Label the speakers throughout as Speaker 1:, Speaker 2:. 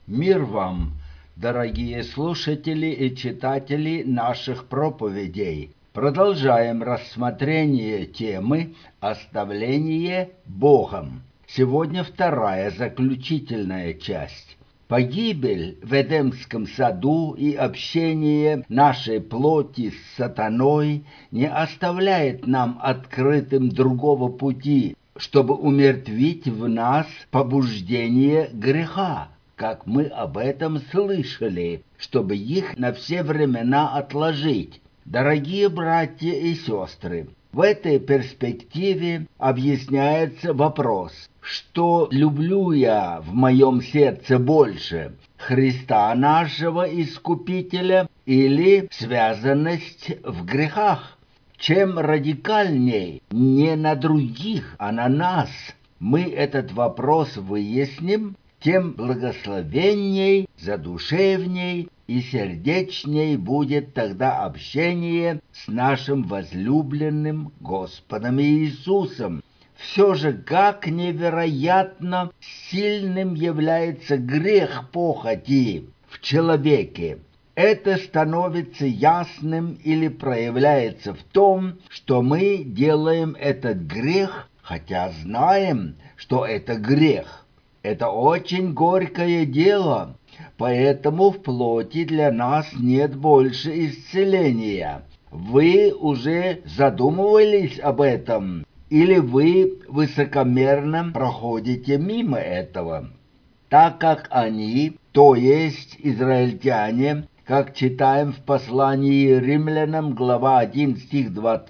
Speaker 1: Мир вам, дорогие слушатели и читатели наших проповедей. Продолжаем рассмотрение темы «Оставление Богом». Сегодня вторая, заключительная часть. Погибель в Эдемском саду и общение нашей плоти с сатаной не оставляет нам открытым другого пути, чтобы умертвить в нас побуждение греха, как мы об этом слышали, чтобы их на все времена отложить. Дорогие братья и сестры, в этой перспективе объясняется вопрос, что люблю я в моем сердце больше, Христа нашего Искупителя или связанность в грехах? Чем радикальней не на других, а на нас мы этот вопрос выясним, тем благословенней, задушевней и сердечней будет тогда общение с нашим возлюбленным Господом Иисусом. Все же, как невероятно сильным является грех похоти в человеке. Это становится ясным или проявляется в том, что мы делаем этот грех, хотя знаем, что это грех. Это очень горькое дело, поэтому в плоти для нас нет больше исцеления. Вы уже задумывались об этом, или вы высокомерно проходите мимо этого? Так как они, то есть израильтяне, как читаем в послании Римлянам, глава 1, стих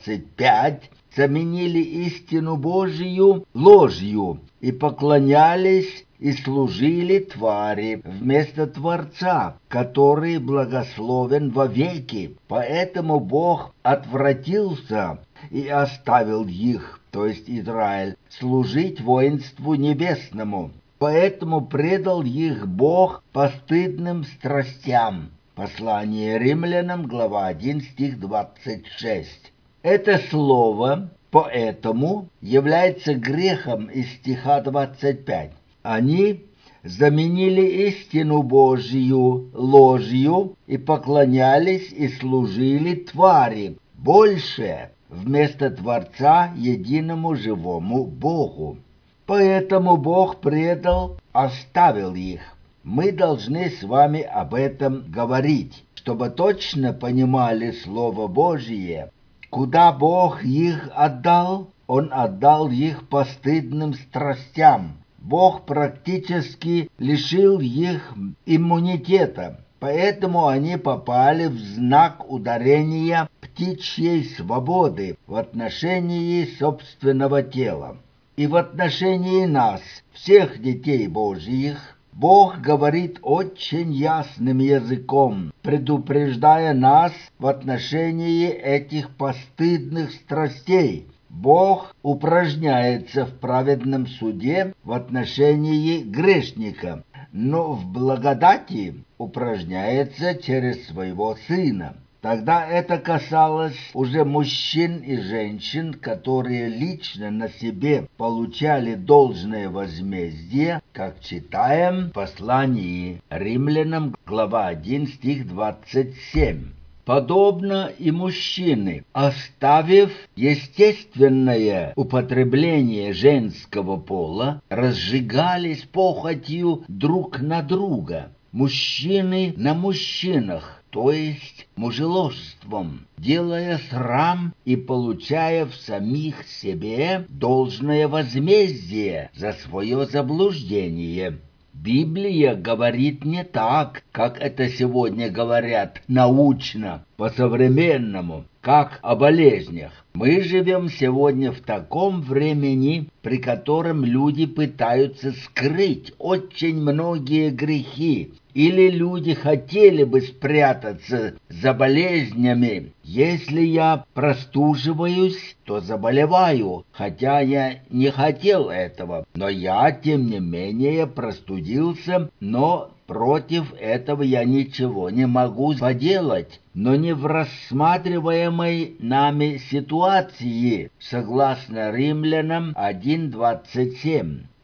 Speaker 1: 25, заменили истину Божию ложью и поклонялись и служили твари вместо Творца, который благословен вовеки. Поэтому Бог отвратился и оставил их, то есть Израиль, служить воинству небесному. Поэтому предал их Бог постыдным страстям. Послание Римлянам, глава 1, стих 26. Это слово «поэтому» является грехом из стиха 25. Они заменили истину Божию ложью и поклонялись и служили твари, больше вместо Творца единому живому Богу. Поэтому Бог оставил их. Мы должны с вами об этом говорить, чтобы точно понимали Слово Божие. Куда Бог их отдал? Он отдал их постыдным страстям. Бог практически лишил их иммунитета, поэтому они попали в знак ударения птичьей свободы в отношении собственного тела. И в отношении нас, всех детей Божьих, Бог говорит очень ясным языком, предупреждая нас в отношении этих постыдных страстей. Бог упражняется в праведном суде в отношении грешника, но в благодати упражняется через своего Сына. Тогда это касалось уже мужчин и женщин, которые лично на себе получали должное возмездие, как читаем в послании Римлянам, глава 1, стих 27. Подобно и мужчины, оставив естественное употребление женского пола, разжигались похотью друг на друга, мужчины на мужчинах, то есть мужеложством, делая срам и получая в самих себе должное возмездие за свое заблуждение. Библия говорит не так, как это сегодня говорят научно, по-современному, как о болезнях. Мы живем сегодня в таком времени, при котором люди пытаются скрыть очень многие грехи, или люди хотели бы спрятаться за болезнями. Если я простуживаюсь, то заболеваю, хотя я не хотел этого. Но я, тем не менее, простудился, но против этого я ничего не могу поделать. Но не в рассматриваемой нами ситуации, согласно Римлянам 1:27.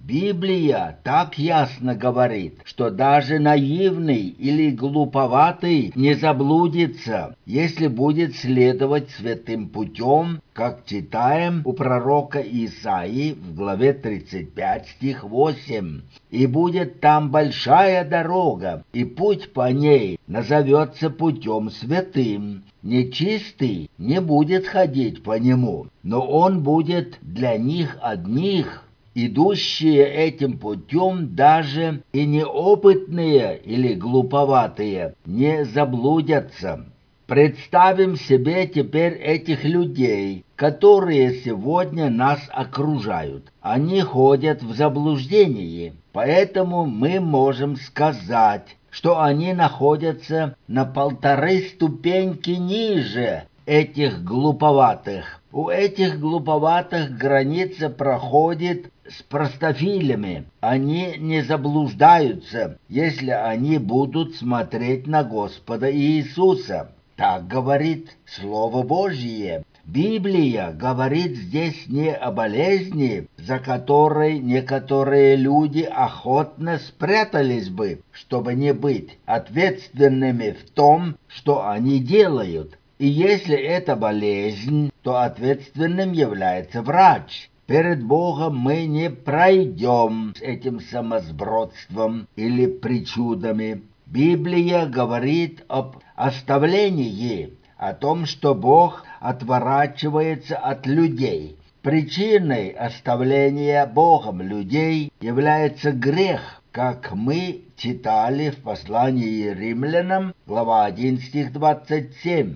Speaker 1: Библия так ясно говорит, что даже наивный или глуповатый не заблудится, если будет следовать святым путем, как читаем у пророка Исаии в главе 35, стих 8. «И будет там большая дорога, и путь по ней назовется путем святым. Нечистый не будет ходить по нему, но он будет для них одних». Идущие этим путем даже и неопытные или глуповатые не заблудятся. Представим себе теперь этих людей, которые сегодня нас окружают. Они ходят в заблуждении, поэтому мы можем сказать, что они находятся на 1,5 ступеньки ниже этих глуповатых. У этих глуповатых граница проходит с простофилями. Они не заблуждаются, если они будут смотреть на Господа Иисуса. Так говорит Слово Божье. Библия говорит здесь не о болезни, за которой некоторые люди охотно спрятались бы, чтобы не быть ответственными в том, что они делают. И если это болезнь, то ответственным является врач. Перед Богом мы не пройдем с этим самосбродством или причудами. Библия говорит об оставлении, о том, что Бог отворачивается от людей. Причиной оставления Богом людей является грех, как мы читали в послании Римлянам, глава 1, стих 27.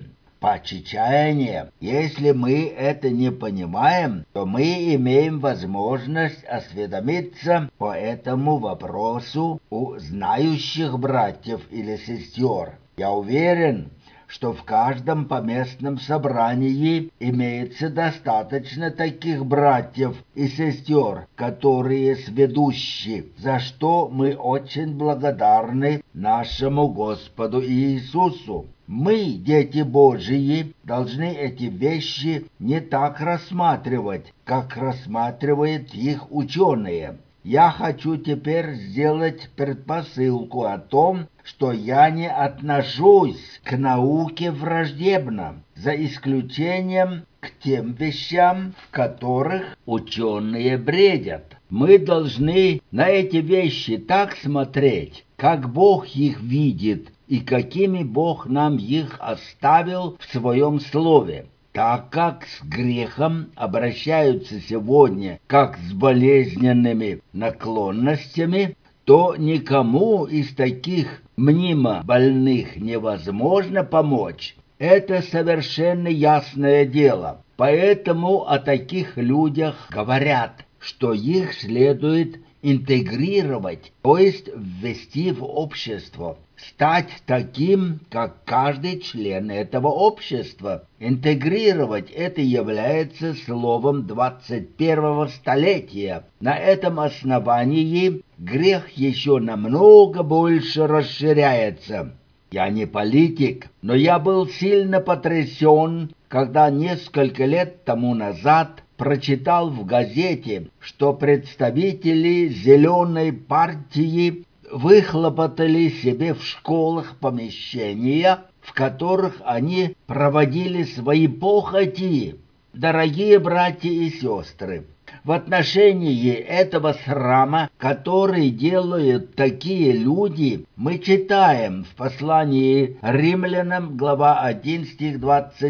Speaker 1: Почитание. Если мы это не понимаем, то мы имеем возможность осведомиться по этому вопросу у знающих братьев или сестер. Я уверен, что в каждом поместном собрании имеется достаточно таких братьев и сестер, которые сведущи, за что мы очень благодарны нашему Господу Иисусу. Мы, дети Божии, должны эти вещи не так рассматривать, как рассматривают их ученые. Я хочу теперь сделать предпосылку о том, что я не отношусь к науке враждебно, за исключением к тем вещам, в которых ученые бредят. Мы должны на эти вещи так смотреть, как Бог их видит, и какими Бог нам их оставил в Своем Слове. Так как с грехом обращаются сегодня как с болезненными наклонностями, то никому из таких мнимо больных невозможно помочь. Это совершенно ясное дело. Поэтому о таких людях говорят, что их следует интегрировать, то есть ввести в общество, стать таким, как каждый член этого общества. Интегрировать это является словом 21-го столетия. На этом основании грех еще намного больше расширяется. Я не политик, но я был сильно потрясен, когда несколько лет тому назад прочитал в газете, что представители Зеленой партии выхлопотали себе в школах помещения, в которых они проводили свои похоти. Дорогие братья и сестры, в отношении этого срама, который делают такие люди, мы читаем в послании Римлянам, глава 1, стих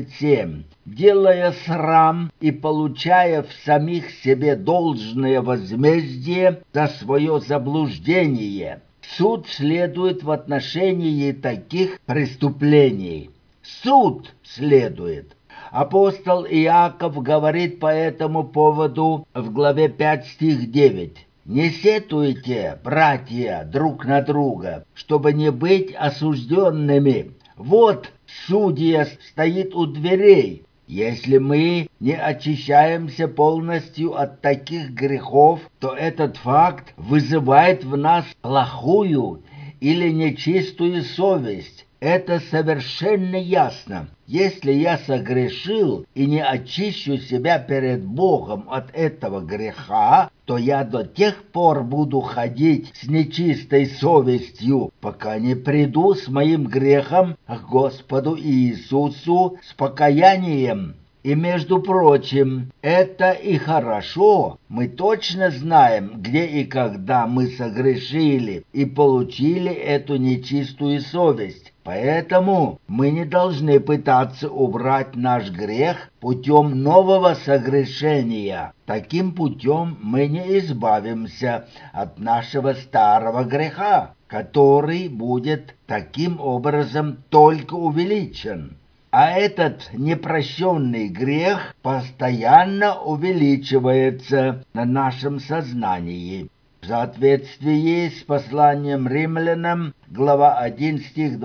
Speaker 1: 27. «Делая срам и получая в самих себе должное возмездие за свое заблуждение». Суд следует в отношении таких преступлений. Суд следует. Апостол Иаков говорит по этому поводу в главе 5, стих 9. «Не сетуйте, братья, друг на друга, чтобы не быть осужденными. Вот судья стоит у дверей. Если мы не очищаемся полностью от таких грехов, то этот факт вызывает в нас плохую или нечистую совесть, Это совершенно ясно. Если я согрешил и не очищу себя перед Богом от этого греха, то я до тех пор буду ходить с нечистой совестью, пока не приду с моим грехом к Господу Иисусу с покаянием. И, между прочим, это и хорошо. Мы точно знаем, где и когда мы согрешили и получили эту нечистую совесть. Поэтому мы не должны пытаться убрать наш грех путем нового согрешения. Таким путем мы не избавимся от нашего старого греха, который будет таким образом только увеличен. А этот непрощенный грех постоянно увеличивается на нашем сознании. В соответствии с посланием римлянам, глава 1, стих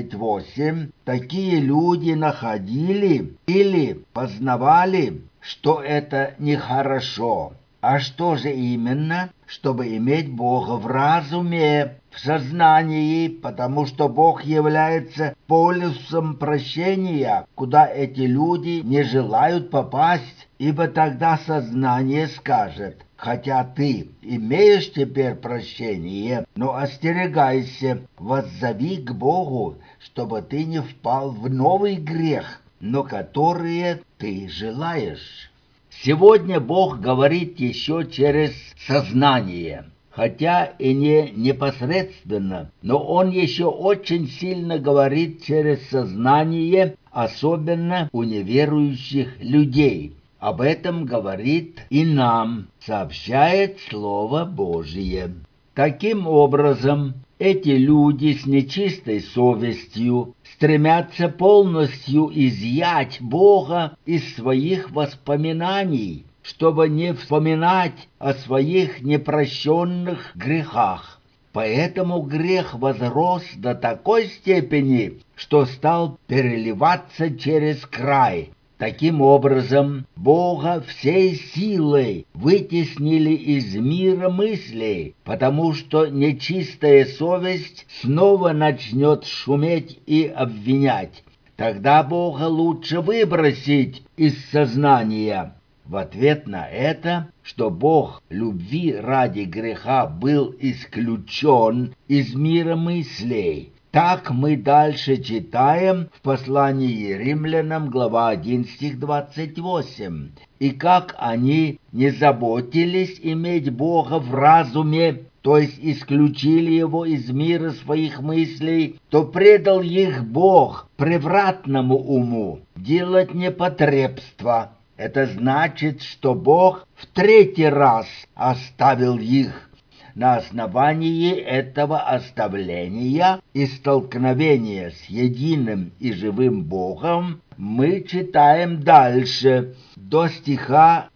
Speaker 1: 28, такие люди находили или познавали, что это нехорошо. А что же именно? Чтобы иметь Бога в разуме, в сознании, потому что Бог является полюсом прощения, куда эти люди не желают попасть, ибо тогда сознание скажет: хотя ты имеешь теперь прощение, но остерегайся, воззови к Богу, чтобы ты не впал в новый грех, но который ты желаешь. Сегодня Бог говорит еще через сознание, хотя и не непосредственно, но Он еще очень сильно говорит через сознание, особенно у неверующих людей. Об этом говорит и нам, сообщает Слово Божие. Таким образом, эти люди с нечистой совестью стремятся полностью изъять Бога из своих воспоминаний, чтобы не вспоминать о своих непрощенных грехах. Поэтому грех возрос до такой степени, что стал переливаться через край. Таким образом, Бога всей силой вытеснили из мира мыслей, потому что нечистая совесть снова начнет шуметь и обвинять. Тогда Бога лучше выбросить из сознания. В ответ на это, что Бог любви ради греха был исключен из мира мыслей. Так мы дальше читаем в послании римлянам, глава 1, стих 28. «И как они не заботились иметь Бога в разуме, то есть исключили его из мира своих мыслей, то предал их Бог превратному уму делать непотребство». Это значит, что Бог в третий раз оставил их. На основании этого оставления и столкновения с единым и живым Богом мы читаем дальше, до стиха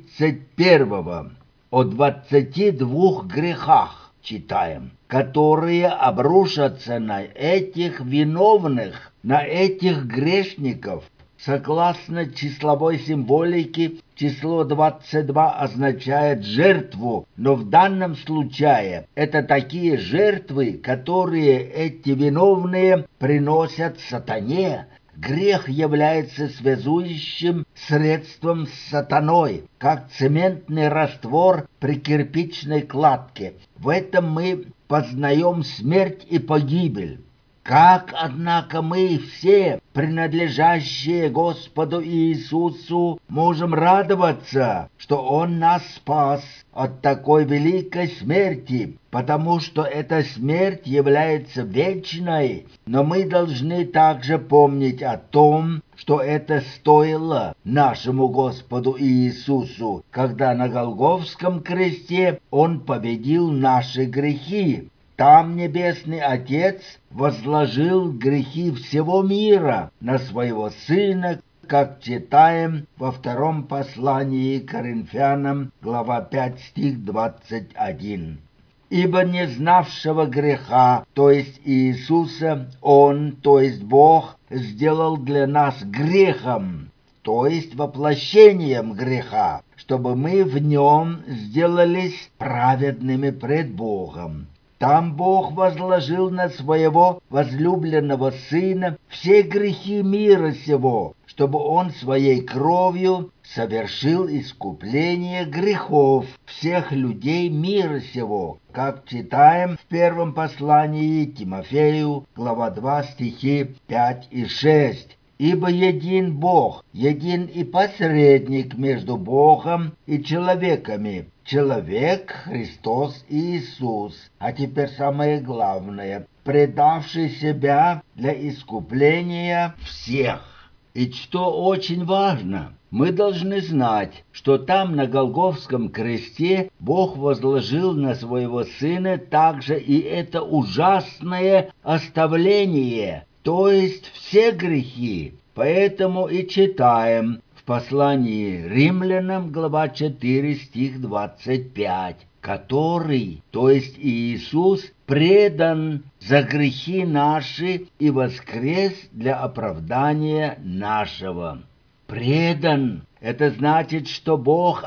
Speaker 1: 31, о 22 грехах читаем, которые обрушатся на этих виновных, на этих грешников. Согласно числовой символике, число 22 означает жертву, но в данном случае это такие жертвы, которые эти виновные приносят сатане. Грех является связующим средством с сатаной, как цементный раствор при кирпичной кладке. В этом мы познаем смерть и погибель. Как, однако, мы все, принадлежащие Господу Иисусу, можем радоваться, что Он нас спас от такой великой смерти, потому что эта смерть является вечной, но мы должны также помнить о том, что это стоило нашему Господу Иисусу, когда на Голгофском кресте Он победил наши грехи. Там Небесный Отец возложил грехи всего мира на Своего Сына, как читаем во втором послании к Коринфянам, глава 5, стих 21. «Ибо не знавшего греха, то есть Иисуса, Он, то есть Бог, сделал для нас грехом, то есть воплощением греха, чтобы мы в Нем сделались праведными пред Богом». Там Бог возложил на своего возлюбленного Сына все грехи мира сего, чтобы Он своей кровью совершил искупление грехов всех людей мира сего, как читаем в первом послании Тимофею, глава 2, стихи 5 и 6. «Ибо един Бог, един и посредник между Богом и человеками, человек Христос Иисус». А теперь самое главное, предавший себя для искупления всех. И что очень важно, мы должны знать, что там на Голгофском кресте Бог возложил на своего Сына также и это ужасное оставление, то есть все грехи. Поэтому и читаем в послании Римлянам, глава 4, стих 25, который, то есть Иисус, предан за грехи наши и воскрес для оправдания нашего. Предан. Это значит, что Бог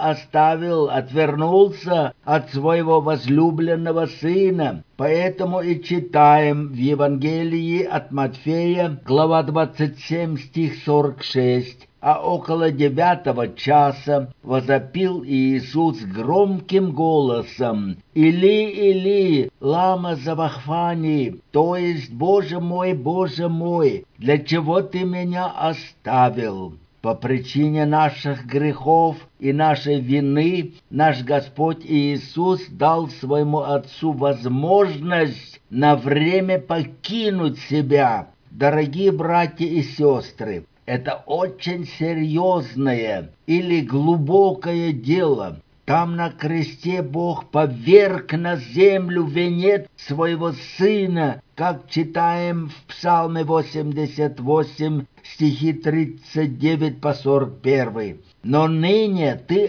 Speaker 1: отвернулся от своего возлюбленного Сына. Поэтому и читаем в Евангелии от Матфея, глава 27, стих 46. «А около 9 часа возопил Иисус громким голосом: Или, Или, лама сабахфани, то есть, Боже мой, для чего ты меня оставил?» По причине наших грехов и нашей вины наш Господь Иисус дал своему Отцу возможность на время покинуть себя. Дорогие братья и сестры, это очень серьезное или глубокое дело. Там на кресте Бог поверг на землю венец своего Сына, как читаем в Псалме 88, стихи 39 по 41. «Но ныне ты,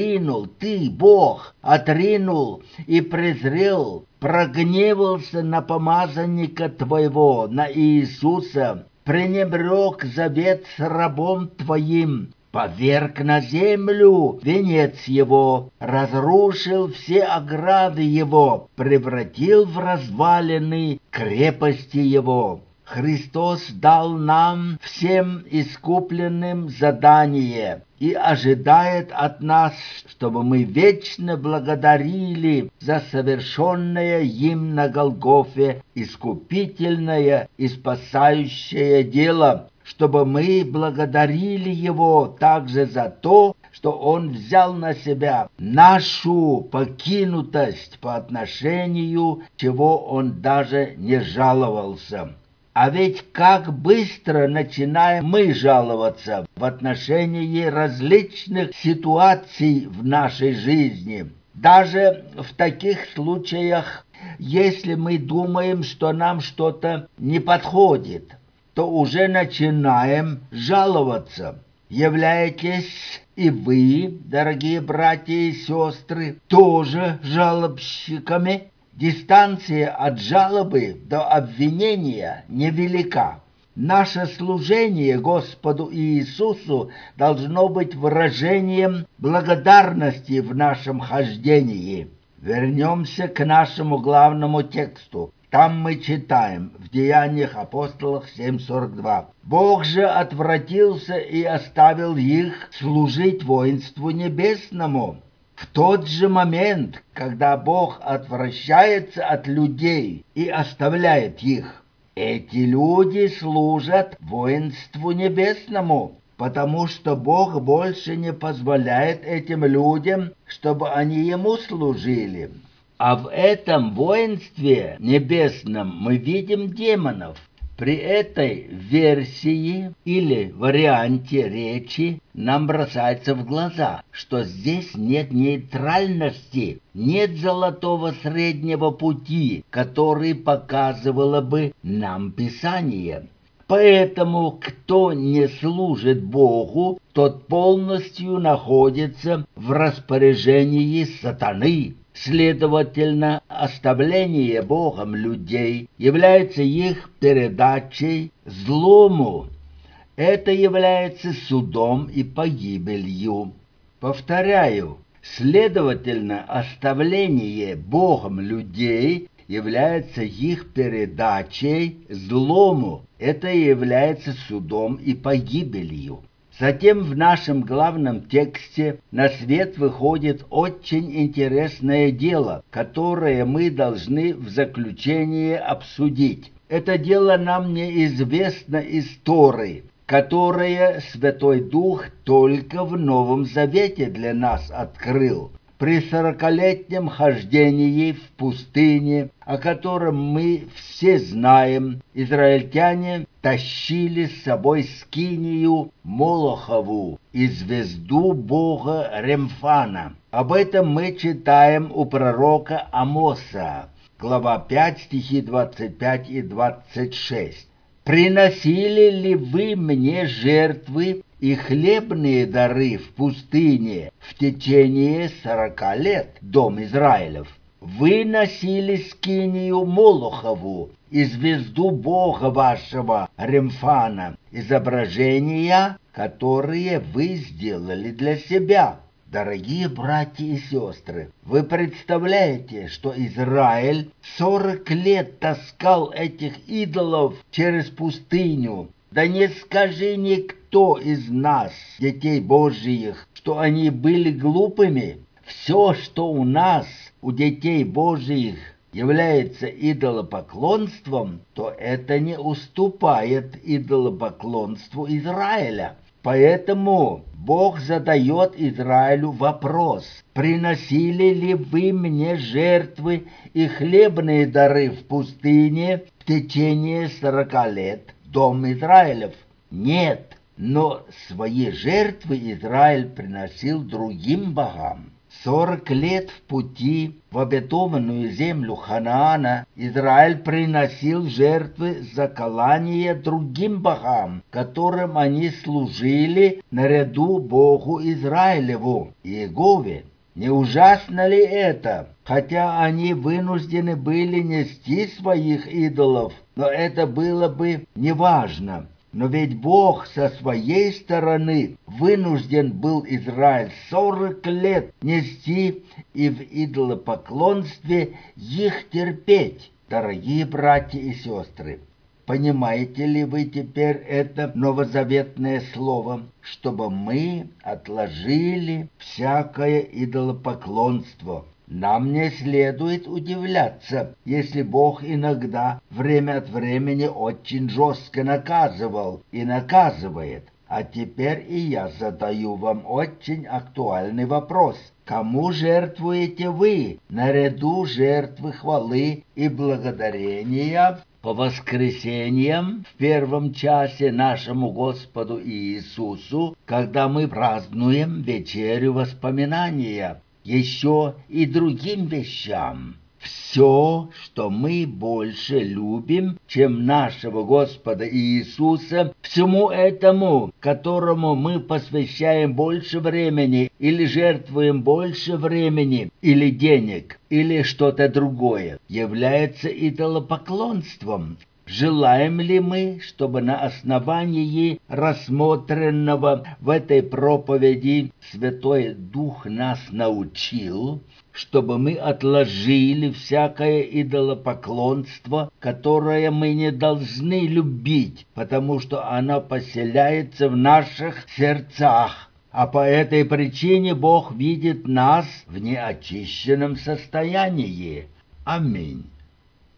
Speaker 1: Бог, отринул и презрел, прогневался на помазанника твоего, на Иисуса, пренебрег завет с рабом твоим, поверг на землю венец его, разрушил все ограды его, превратил в развалины крепости его». Христос дал нам всем искупленным задание и ожидает от нас, чтобы мы вечно благодарили за совершенное им на Голгофе искупительное и спасающее дело, чтобы мы благодарили Его также за то, что Он взял на себя нашу покинутость, по отношению чего Он даже не жаловался. А ведь как быстро начинаем мы жаловаться в отношении различных ситуаций в нашей жизни. Даже в таких случаях, если мы думаем, что нам что-то не подходит, то уже начинаем жаловаться. Являетесь и вы, дорогие братья и сестры, тоже жалобщиками? Дистанция от жалобы до обвинения невелика. Наше служение Господу Иисусу должно быть выражением благодарности в нашем хождении. Вернемся к нашему главному тексту. Там мы читаем в Деяниях апостолов 7:42. «Бог же отвратился и оставил их служить воинству небесному». В тот же момент, когда Бог отвращается от людей и оставляет их, эти люди служат воинству небесному, потому что Бог больше не позволяет этим людям, чтобы они Ему служили. А в этом воинстве небесном мы видим демонов. При этой версии или варианте речи нам бросается в глаза, что здесь нет нейтральности, нет золотого среднего пути, который показывало бы нам Писание. Поэтому кто не служит Богу, тот полностью находится в распоряжении сатаны. Следовательно, оставление Богом людей является их передачей злому. Это является судом и погибелью. Повторяю, следовательно, оставление Богом людей является их передачей злому. Это является судом и погибелью. Затем в нашем главном тексте на свет выходит очень интересное дело, которое мы должны в заключение обсудить. Это дело нам неизвестно из Торы, которое Святой Дух только в Новом Завете для нас открыл. При 40-летнем хождении в пустыне, о котором мы все знаем, израильтяне тащили с собой скинию Молохову и звезду бога Ремфана. Об этом мы читаем у пророка Амоса, глава 5, стихи 25 и 26. «Приносили ли вы мне жертвы и хлебные дары в пустыне в течение 40 лет, дом Израилев? Вы носили скинию Молохову и звезду бога вашего Ремфана, изображения, которые вы сделали для себя». Дорогие братья и сестры, вы представляете, что Израиль 40 лет таскал этих идолов через пустыню? Да не скажи никто из нас, детей Божьих, что они были глупыми. Все, что у нас, у детей Божьих, является идолопоклонством, то это не уступает идолопоклонству Израиля. Поэтому Бог задает Израилю вопрос: «Приносили ли вы мне жертвы и хлебные дары в пустыне в течение 40 лет, дом Израилев?» Нет, но свои жертвы Израиль приносил другим богам. 40 лет в пути в обетованную землю Ханаана Израиль приносил жертвы заколания другим богам, которым они служили наряду Богу Израилеву, Иегове. Не ужасно ли это? Хотя они вынуждены были нести своих идолов, но это было бы неважно. Но ведь Бог со своей стороны вынужден был Израиль 40 лет нести и в идолопоклонстве их терпеть. Дорогие братья и сестры, понимаете ли вы теперь это новозаветное слово, чтобы мы отложили всякое идолопоклонство? Нам не следует удивляться, если Бог иногда, время от времени, очень жестко наказывал и наказывает. А теперь и я задаю вам очень актуальный вопрос. Кому жертвуете вы наряду жертвы хвалы и благодарения по воскресеньям в первом часе нашему Господу Иисусу, когда мы празднуем вечерю воспоминания? Еще и другим вещам. Все, что мы больше любим, чем нашего Господа Иисуса, всему этому, которому мы посвящаем больше времени или жертвуем больше времени или денег, или что-то другое, является идолопоклонством. Желаем ли мы, чтобы на основании рассмотренного в этой проповеди Святой Дух нас научил, чтобы мы отложили всякое идолопоклонство, которое мы не должны любить, потому что оно поселяется в наших сердцах, а по этой причине Бог видит нас в неочищенном состоянии? Аминь.